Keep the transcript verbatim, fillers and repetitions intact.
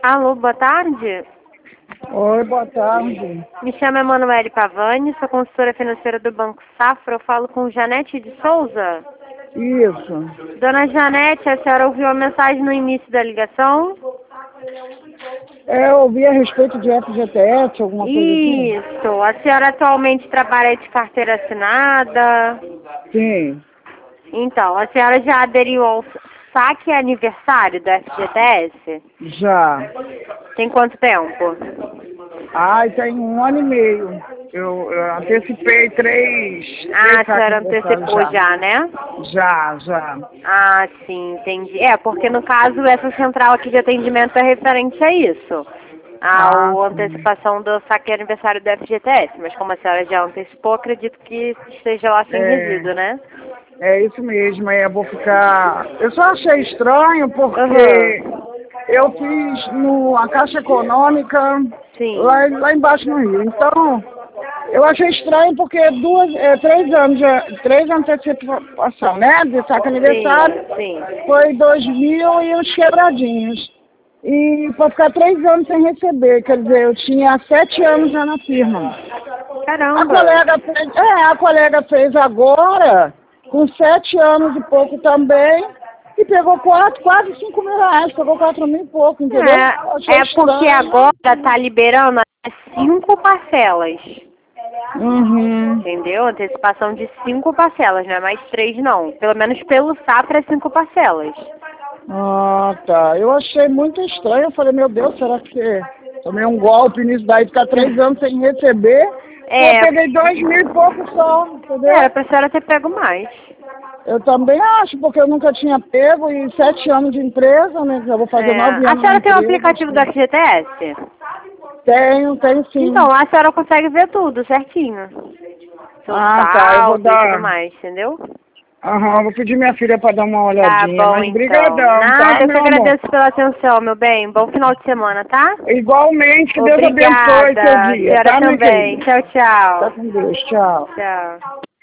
Alô, boa tarde. Oi, boa tarde. Me chamo Emanuele Pavani, sou consultora financeira do Banco Safra. Eu falo com Janete de Souza. Isso. Dona Janete, a senhora ouviu a mensagem no início da ligação? É, eu ouvi a respeito de F G T S, alguma coisa assim? Isso. A senhora atualmente trabalha de carteira assinada? Sim. Então, a senhora já aderiu ao saque aniversário do F G T S? Já. Tem quanto tempo? Ai, tem um ano e meio. Eu, eu antecipei três. Ah, a três senhora saques antecipou já. já, né? Já, já. Ah, sim, entendi. É, porque no caso essa central aqui de atendimento é referente a isso. A Ah, sim. antecipação do saque aniversário do F G T S. Mas como a senhora já antecipou, acredito que esteja lá sem É, resíduo, né? é isso mesmo, é, eu vou ficar. Eu só achei estranho porque Uhum. eu fiz no, a Caixa Econômica Sim. lá, lá embaixo no Rio. Então, eu achei estranho porque duas, é, três anos, já- três antecipação, né? De saque aniversário, Sim, sim. foi dois mil e uns quebradinhos. E para ficar três anos sem receber, quer dizer, eu tinha sete anos já na firma. A Caramba. colega fez, é, a colega fez agora, com sete anos e pouco também, e pegou quatro, quase cinco mil reais, pegou quatro mil e pouco, entendeu? Eu achei É, é porque estranho. agora tá liberando até cinco parcelas. Uhum. Entendeu? Antecipação de cinco parcelas, não é mais três não. Pelo menos pelo Safra é cinco parcelas. Ah, tá. Eu achei muito estranho. Eu falei, meu Deus, será que tomei um golpe nisso daí, ficar três anos sem receber? Eu É, peguei dois mil e pouco só, era entendeu? pra senhora ter pego mais. Eu também acho, porque eu nunca tinha pego e sete anos de empresa, né? Já vou fazer É. nove A anos na senhora tem o empresa. aplicativo do F G T S? Tenho, tenho Então, sim. lá a senhora consegue ver tudo certinho. Seu Ah, tá. Eu vou saldo e tudo dar. mais, entendeu? Aham, vou pedir minha filha para dar uma Tá olhadinha. bom, Mas então. brigadão, tá, Nada, eu que meu amor? agradeço pela atenção, meu bem. Bom final de semana, tá? Igualmente, que Deus abençoe seu Obrigada. A dia, senhora tá, minha também. querida? Tchau, Tá tchau. com Deus. Tchau. Tchau.